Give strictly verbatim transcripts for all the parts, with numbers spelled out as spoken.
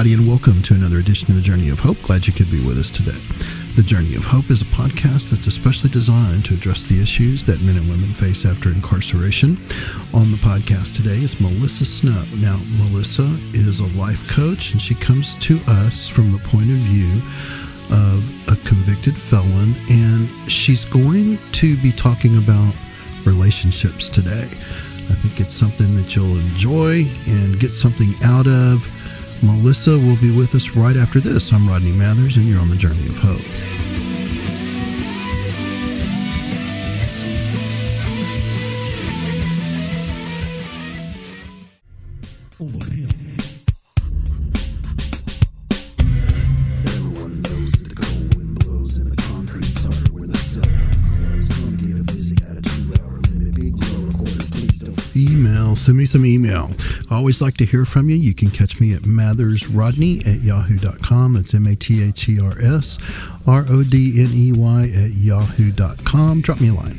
everybody, and welcome to another edition of The Journey of Hope. Glad you could be with us today. The Journey of Hope is a podcast that's especially designed to address the issues that men and women face after incarceration. On the podcast today is Melissa Snow. Now, Melissa is a life coach, and she comes to us from the point of view of a convicted felon, and she's going to be talking about relationships today. I think it's something that you'll enjoy and get something out of. Melissa will be with us right after this. I'm Rodney Mathers, and you're on The Journey of Hope. Email, send me some email. I always like to hear from you. You can catch me at mathersrodney at yahoo dot com. It's M A T H E R S R O D N E Y at yahoo dot com. Drop me a line.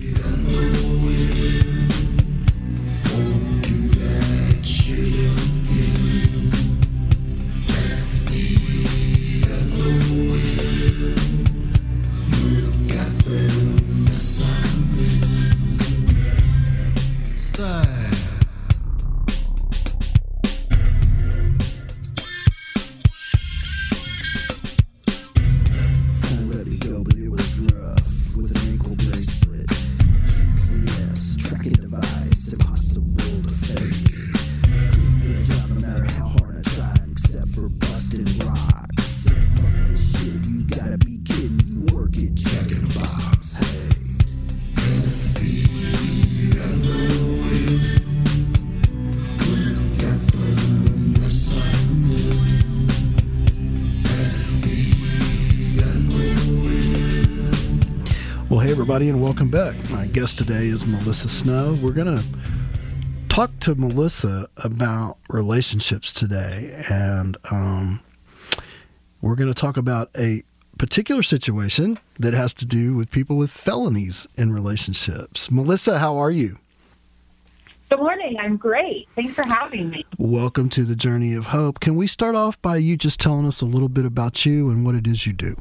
Everybody, and welcome back. My guest today is Melissa Snow. We're going to talk to Melissa about relationships today, and um, we're going to talk about a particular situation that has to do with people with felonies in relationships. Melissa, how are you? Good morning. I'm great. Thanks for having me. Welcome to The Journey of Hope. Can we start off by you just telling us a little bit about you and what it is you do?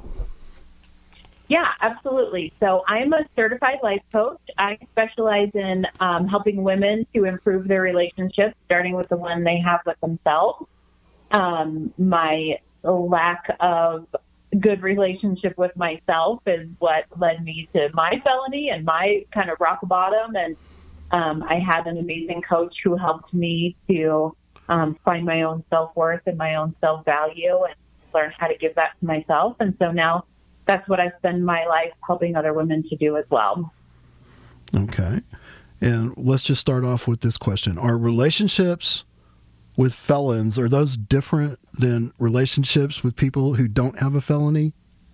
Yeah, absolutely. So I'm a certified life coach. I specialize in um, helping women to improve their relationships, starting with the one they have with themselves. Um, my lack of good relationship with myself is what led me to my felony and my kind of rock bottom. And um, I had an amazing coach who helped me to um, find my own self-worth and my own self-value and learn how to give that to myself. And so now that's what I spend my life helping other women to do as well. Okay. And let's just start off with this question. Are relationships with felons, are those different than relationships with people who don't have a felony?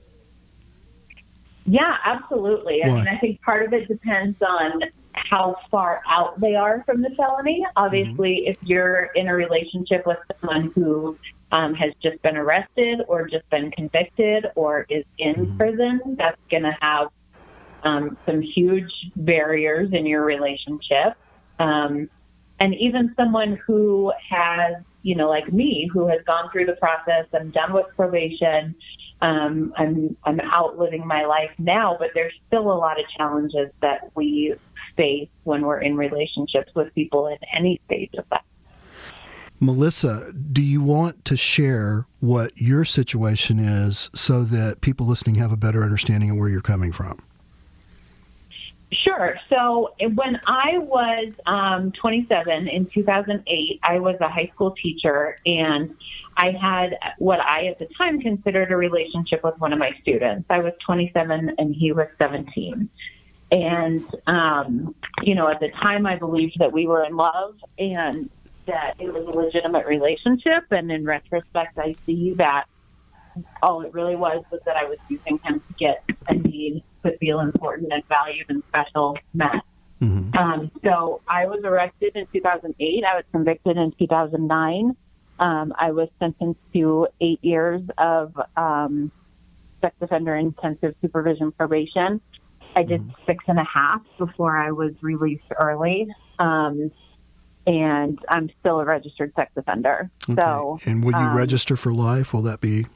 Yeah, absolutely. Why? I mean, I think part of it depends on how far out they are from the felony. Obviously, mm-hmm. if you're in a relationship with someone who um, has just been arrested or just been convicted or is in mm-hmm. prison, that's going to have um, some huge barriers in your relationship. Um, and even someone who has, you know, like me, who has gone through the process, I'm done with probation, um, I'm, I'm out living my life now, but there's still a lot of challenges that we face when we're in relationships with people at any stage of that. Melissa, do you want to share what your situation is so that people listening have a better understanding of where you're coming from? Sure. So when I was um, twenty-seven in two thousand eight, I was a high school teacher, and I had what I at the time considered a relationship with one of my students. I was twenty-seven and he was seventeen. And, um, you know, at the time I believed that we were in love and that it was a legitimate relationship. And in retrospect, I see that all it really was was that I was using him to get a need to feel important and valued and special met. Mm-hmm. Um, so I was arrested in two thousand eight. I was convicted in two thousand nine. Um, I was sentenced to eight years of um, sex offender intensive supervision probation. I did mm-hmm. six and a half before I was released early. Um, and I'm still a registered sex offender. Okay. So, and will you um, register for life? Will that be?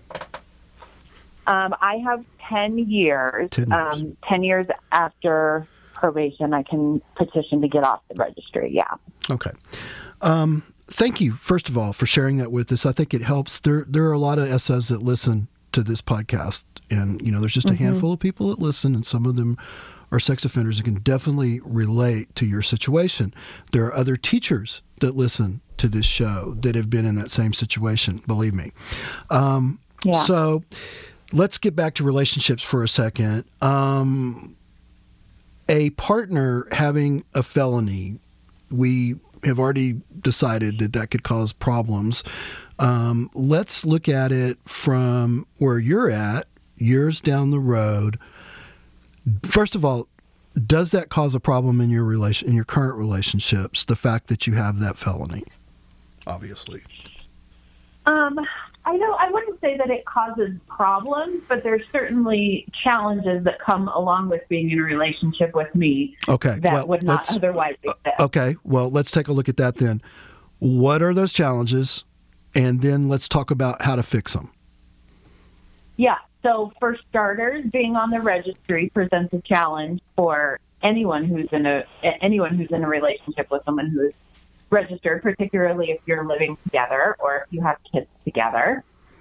Um, I have ten years. ten years. Um, ten years after probation, I can petition to get off the registry. Yeah. Okay. Um, thank you, first of all, for sharing that with us. I think it helps. There, there are a lot of S Os that listen to this podcast, and you know, there's just a mm-hmm. handful of people that listen, and some of them are sex offenders and can definitely relate to your situation. There are other teachers that listen to this show that have been in that same situation. Believe me. Um, yeah. So. Let's get back to relationships for a second. Um, a partner having a felony, we have already decided that that could cause problems. Um, let's look at it from where you're at, years down the road. First of all, does that cause a problem in your relation, in your current relationships, the fact that you have that felony? Obviously. Um. I know I wouldn't say that it causes problems, but there's certainly challenges that come along with being in a relationship with me okay, that well, would not otherwise exist. Okay, well, let's take a look at that then. What are those challenges? And then let's talk about how to fix them. Yeah, so for starters, being on the registry presents a challenge for anyone who's in a anyone who's in a relationship with someone who is registered, particularly if you're living together or if you have kids together,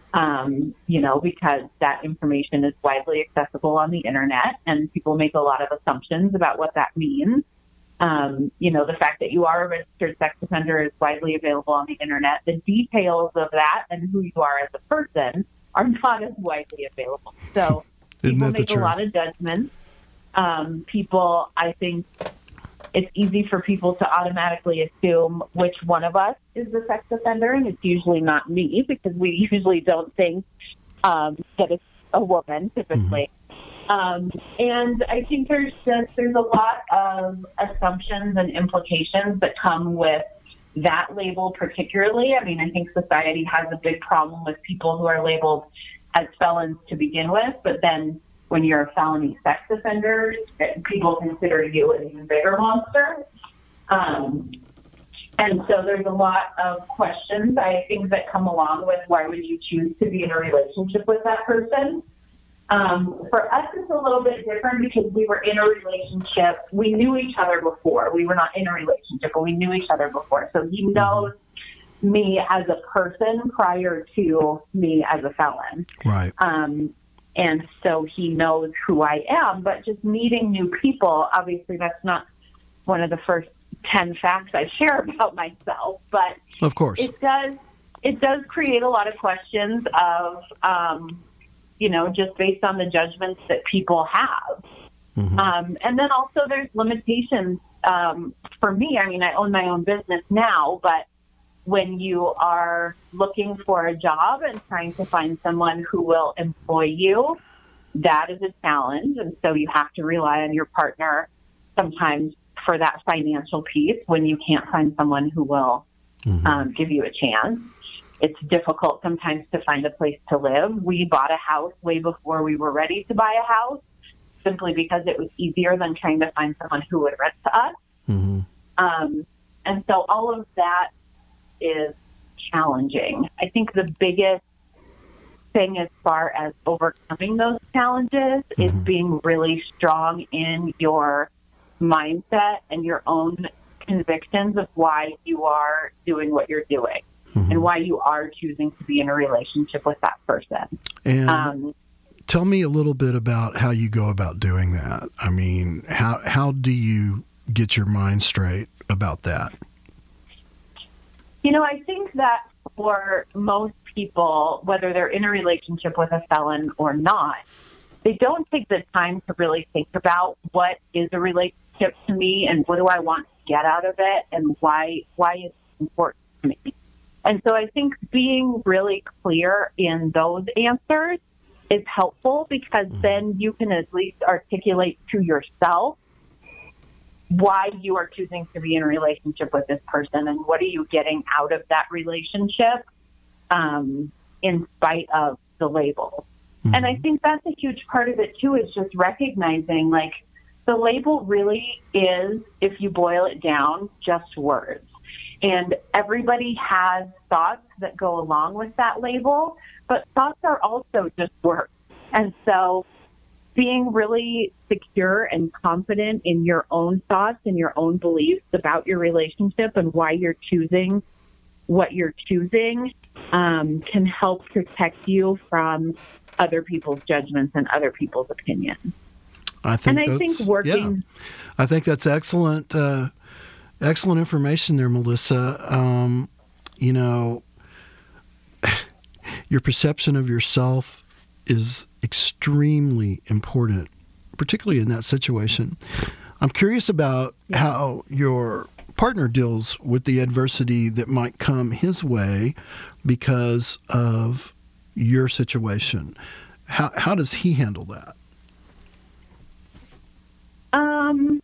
um, you know, because that information is widely accessible on the internet and people make a lot of assumptions about what that means. Um, you know, the fact that you are a registered sex offender is widely available on the internet. The details of that and who you are as a person are not as widely available. So people make a lot of judgments. Um, people, I think, it's easy for people to automatically assume which one of us is the sex offender, and it's usually not me because we usually don't think um, that it's a woman typically. Mm-hmm. Um, and I think there's just there's a lot of assumptions and implications that come with that label particularly. I mean, I think society has a big problem with people who are labeled as felons to begin with, but then when you're a felony sex offender, people consider you an even bigger monster. Um, and so there's a lot of questions, I think, that come along with why would you choose to be in a relationship with that person. Um, for us, it's a little bit different because we were in a relationship. We knew each other before. We were not in a relationship, but we knew each other before. So he knows me as a person prior to me as a felon. Right. Um, And so he knows who I am, but just meeting new people, obviously that's not one of the first ten facts I share about myself, but of course it does, it does create a lot of questions of, um, you know, just based on the judgments that people have. Mm-hmm. Um, and then also there's limitations um, for me. I mean, I own my own business now, but when you are looking for a job and trying to find someone who will employ you, that is a challenge. And so you have to rely on your partner sometimes for that financial piece when you can't find someone who will mm-hmm. um, give you a chance. It's difficult sometimes to find a place to live. We bought a house way before we were ready to buy a house, simply because it was easier than trying to find someone who would rent to us. Mm-hmm. Um, and so all of that is challenging. I think the biggest thing as far as overcoming those challenges mm-hmm. is being really strong in your mindset and your own convictions of why you are doing what you're doing mm-hmm. and why you are choosing to be in a relationship with that person. And um, tell me a little bit about how you go about doing that. I mean, how how do you get your mind straight about that? You know, I think that for most people, whether they're in a relationship with a felon or not, they don't take the time to really think about what is a relationship to me and what do I want to get out of it and why why it's important to me. And so I think being really clear in those answers is helpful because then you can at least articulate to yourself why you are choosing to be in a relationship with this person and what are you getting out of that relationship um, in spite of the label. Mm-hmm. And I think that's a huge part of it too, is just recognizing like the label really is, if you boil it down, just words. And everybody has thoughts that go along with that label, but thoughts are also just words. And so being really secure and confident in your own thoughts and your own beliefs about your relationship and why you're choosing what you're choosing um, can help protect you from other people's judgments and other people's opinions. I think and I think working... Yeah, I think that's excellent, uh, excellent information there, Melissa. Um, you know, your perception of yourself is extremely important, particularly in that situation. I'm curious about how your partner deals with the adversity that might come his way because of your situation. How how does he handle that? Um,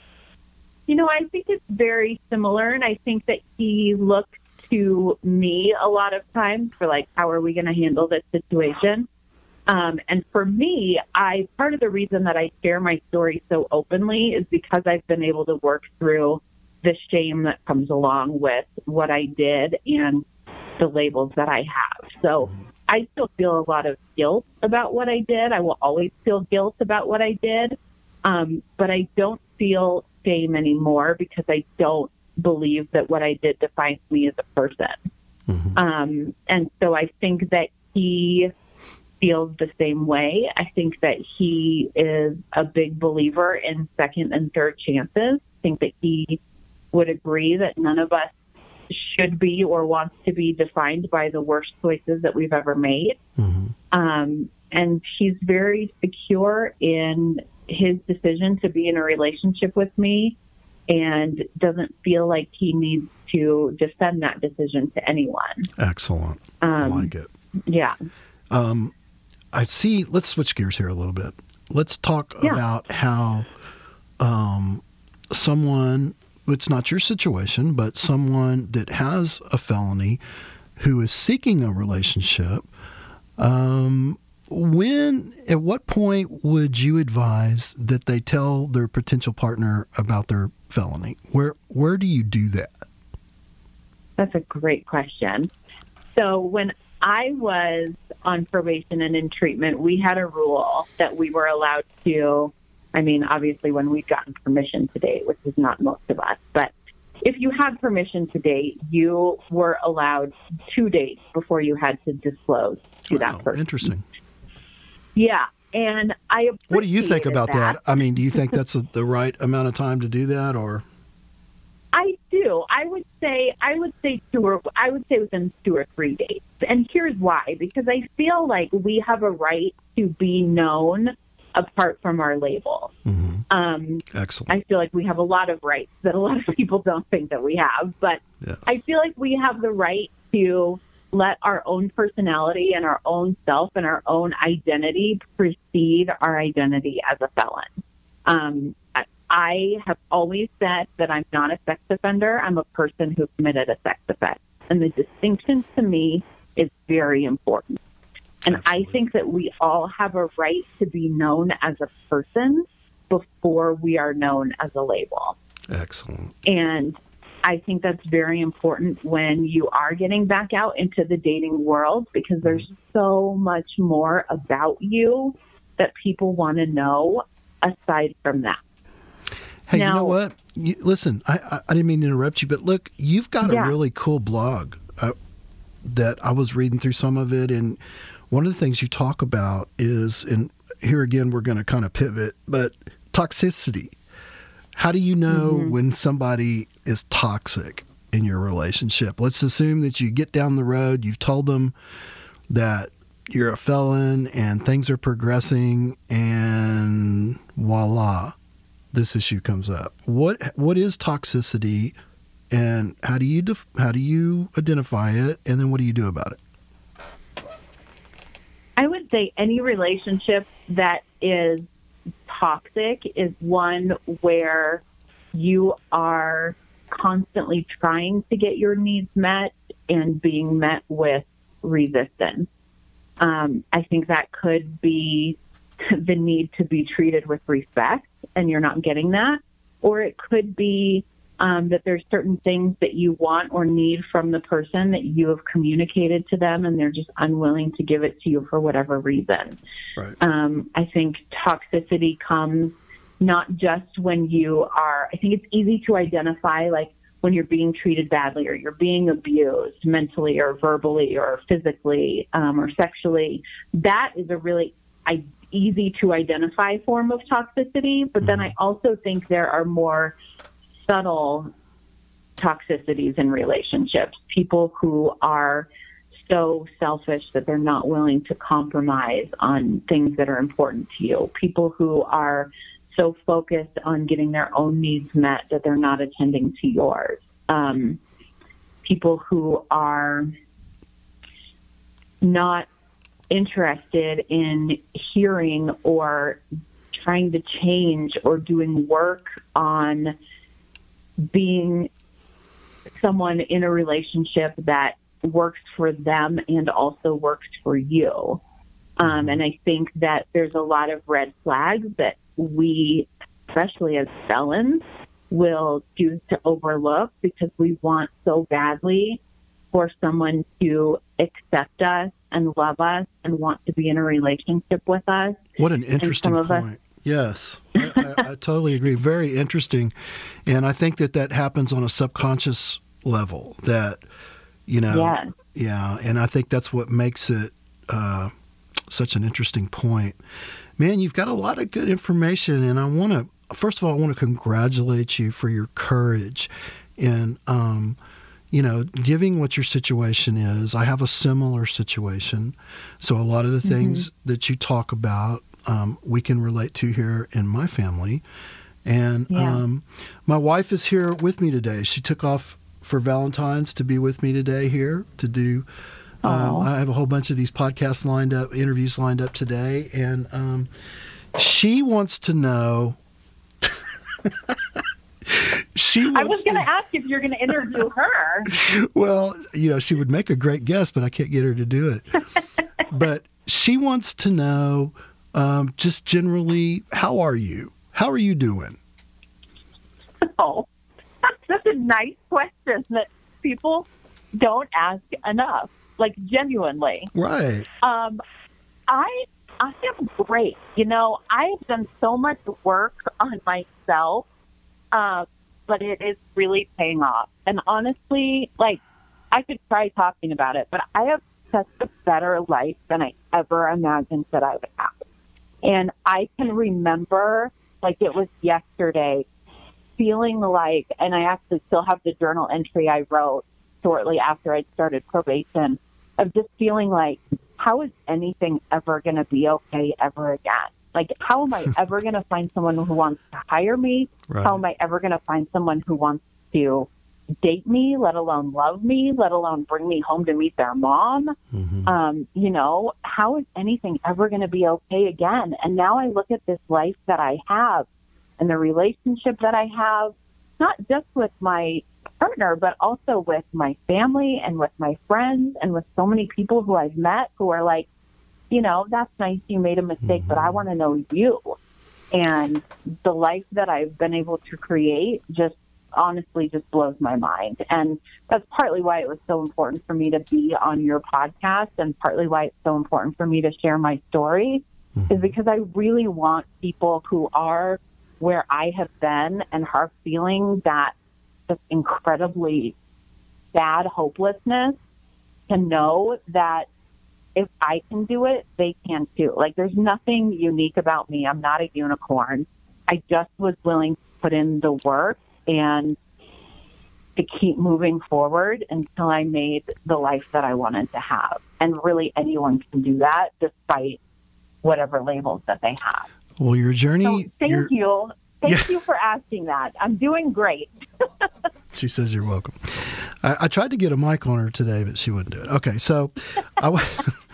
you know, I think it's very similar, and I think that he looks to me a lot of times for, like, how are we going to handle this situation? Um, and for me, I part of the reason that I share my story so openly is because I've been able to work through the shame that comes along with what I did and the labels that I have. So I still feel a lot of guilt about what I did. I will always feel guilt about what I did. Um, but I don't feel shame anymore because I don't believe that what I did defines me as a person. Mm-hmm. Um, and so I think that he feels the same way. I think that he is a big believer in second and third chances. I think that he would agree that none of us should be or wants to be defined by the worst choices that we've ever made. Mm-hmm. Um, and he's very secure in his decision to be in a relationship with me and doesn't feel like he needs to defend that decision to anyone. Excellent. Um, I like it. Yeah. Um, I see, let's switch gears here a little bit. Let's talk yeah. about how um, someone, it's not your situation, but someone that has a felony who is seeking a relationship, um, when, at what point would you advise that they tell their potential partner about their felony? Where where do you do that? That's a great question. So when I was on probation and in treatment, we had a rule that we were allowed to, I mean, obviously when we'd gotten permission to date, which is not most of us, but if you had permission to date, you were allowed two dates before you had to disclose to wow, that person. Interesting. Yeah, and I What do you think about that? that? I mean, do you think that's a, the right amount of time to do that, or? I do. I would say I would say two or I would say within two or three days. And here's why: because I feel like we have a right to be known apart from our label. Mm-hmm. Um, Excellent. I feel like we have a lot of rights that a lot of people don't think that we have, but yes. I feel like we have the right to let our own personality and our own self and our own identity precede our identity as a felon. Um, I have always said that I'm not a sex offender. I'm a person who committed a sex offense. And the distinction to me is very important. And Absolutely. I think that we all have a right to be known as a person before we are known as a label. Excellent. And I think that's very important when you are getting back out into the dating world, because there's so much more about you that people want to know aside from that. Hey, now, you know what? You, listen, I, I, I didn't mean to interrupt you, but look, you've got yeah. a really cool blog uh, that I was reading through some of it, and one of the things you talk about is, and here again we're going to kind of pivot, but toxicity. How do you know mm-hmm. when somebody is toxic in your relationship? Let's assume that you get down the road, you've told them that you're a felon and things are progressing, and voila, this issue comes up. What what is toxicity, and how do you def- how do you identify it, and then what do you do about it? I would say any relationship that is toxic is one where you are constantly trying to get your needs met and being met with resistance. Um, I think that could be the need to be treated with respect, and you're not getting that. Or it could be um, that there's certain things that you want or need from the person that you have communicated to them, and they're just unwilling to give it to you for whatever reason. Right. Um, I think toxicity comes not just when you are, I think it's easy to identify, like, when you're being treated badly or you're being abused mentally or verbally or physically um, or sexually. That is a really I, easy to identify form of toxicity. But then I also think there are more subtle toxicities in relationships. People who are so selfish that they're not willing to compromise on things that are important to you. People who are so focused on getting their own needs met that they're not attending to yours. Um, people who are not interested in hearing or trying to change or doing work on being someone in a relationship that works for them and also works for you. Um, and I think that there's a lot of red flags that we, especially as felons, will choose to overlook because we want so badly for someone to accept us and love us and want to be in a relationship with us. What an interesting point. Us- yes, I, I, I totally agree. Very interesting. And I think that that happens on a subconscious level that, you know, yeah, yeah and I think that's what makes it uh, such an interesting point. Man, you've got a lot of good information, and I want to, first of all, I want to congratulate you for your courage in, um, you know, giving what your situation is. I have a similar situation, so a lot of the things mm-hmm. that you talk about, um, we can relate to here in my family. And yeah. um, my wife is here with me today. She took off for Valentine's to be with me today here to do Um, I have a whole bunch of these podcasts lined up, interviews lined up today, and um, she wants to know. she wants I was going to to ask if you're going to interview her. Well, you know, she would make a great guest, but I can't get her to do it. But she wants to know, um, just generally, how are you? How are you doing? Oh, that's such a nice question that people don't ask enough. Like, genuinely. Right. Um, I I am great. You know, I've done so much work on myself, uh, but it is really paying off. And honestly, like, I could try talking about it, but I have such a better life than I ever imagined that I would have. And I can remember, like it was yesterday, feeling like, and I actually still have the journal entry I wrote shortly after I started probation, of just feeling like, how is anything ever going to be okay ever again? Like, how am I ever going to find someone who wants to hire me? Right. How am I ever going to find someone who wants to date me, let alone love me, let alone bring me home to meet their mom? Mm-hmm. Um, you know, how is anything ever going to be okay again? And now I look at this life that I have and the relationship that I have, not just with my partner, but also with my family and with my friends and with so many people who I've met who are like, you know, that's nice, you made a mistake, mm-hmm. but I want to know you. And the life that I've been able to create just honestly just blows my mind. And that's partly why it was so important for me to be on your podcast, and partly why it's so important for me to share my story, mm-hmm. is because I really want people who are where I have been and are feeling that just incredibly sad hopelessness to know that if I can do it, they can too. Like, there's nothing unique about me. I'm not a unicorn. I just was willing to put in the work and to keep moving forward until I made the life that I wanted to have. And really anyone can do that despite whatever labels that they have. Well, your journey... So thank your, you. Thank yeah. you for asking that. I'm doing great. She says you're welcome. I, I tried to get a mic on her today, but she wouldn't do it. Okay, so I, w-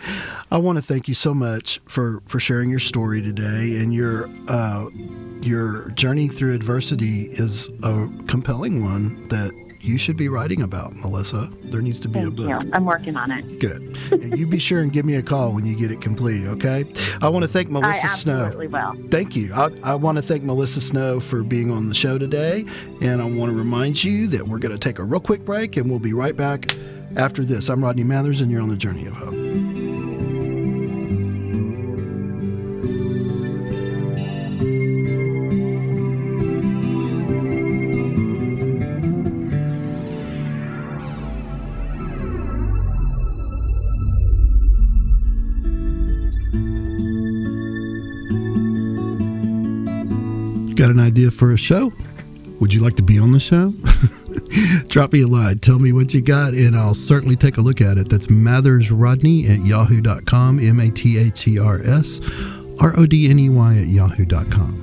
I want to thank you so much for, for sharing your story today, and your uh, your journey through adversity is a compelling one that you should be writing about, Melissa. There needs to be Thank a book. You. I'm working on it. Good. And you be sure and give me a call when you get it complete, okay? I want to thank Melissa I Snow. absolutely will. Thank you. I, I want to thank Melissa Snow for being on the show today. And I want to remind you that we're going to take a real quick break, and we'll be right back after this. I'm Rodney Mathers, and you're on the Journey of Hope. Got an idea for a show? Would you like to be on the show? Drop me a line. Tell me what you got, and I'll certainly take a look at it. That's mathersrodney at yahoo dot com, M A T H E R S R O D N E Y at yahoo dot com.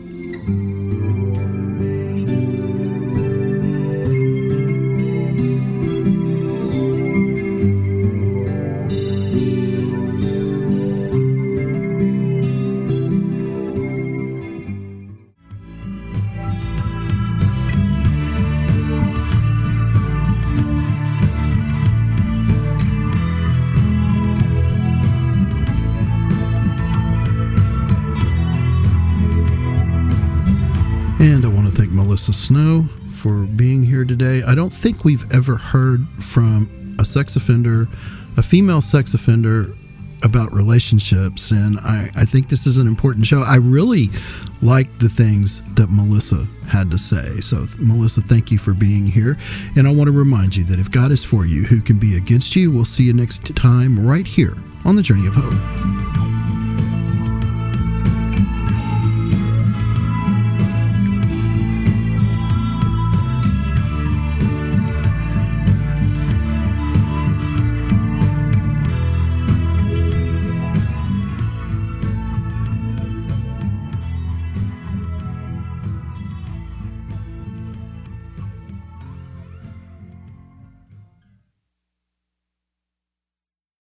And I want to thank Melissa Snow for being here today. I don't think we've ever heard from a sex offender, a female sex offender, about relationships, and I, I think this is an important show. I really like the things that Melissa had to say. So, Melissa, thank you for being here. And I want to remind you that if God is for you, who can be against you? We'll see you next time right here on the Journey of Hope.